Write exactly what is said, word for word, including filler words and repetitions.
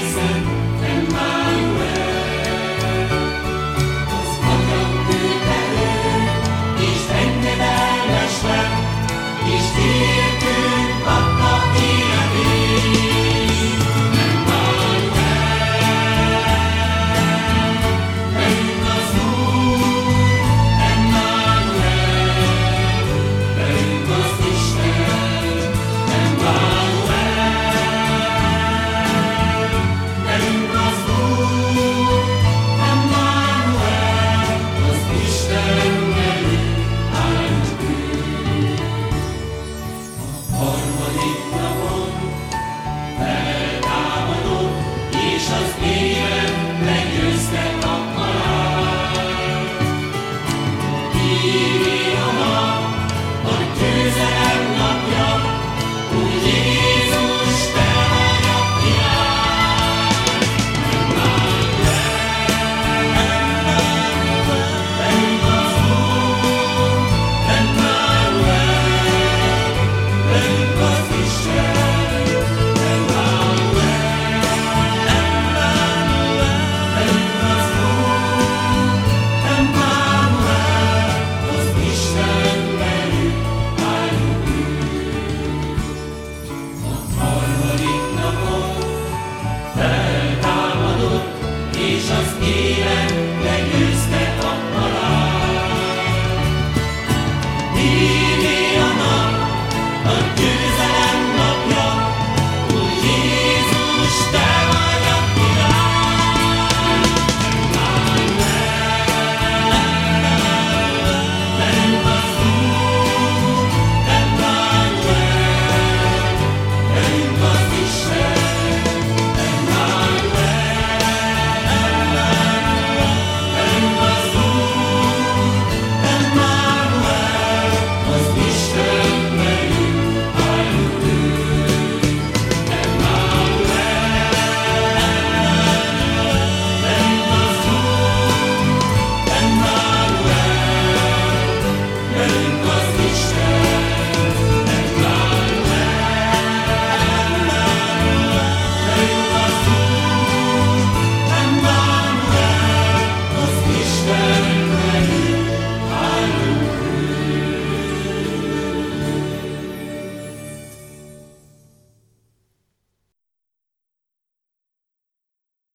egészen Emmanuel. Az Atya küldte őt, és engedelmes lett, és értünk adta életét. Emmanuel, velünk az Úr, Emmanuel, velünk az Isten, Emmanuel, velünk az Úr, Emmanuel, az Isten velünk áldjuk őt. A harmadik napon feltámadott, és az élet meggyőzte a halált. Hívé a nap, a győzelem napja, úgy Jézus te vagy a király. Emmanuel, velünk az Úr, Emmanuel, velünk az Isten, Emmanuel, velünk az Úr, Emmanuel, az Isten velünk, áldjuk őt. A harmadik napon feltámadott, és az élet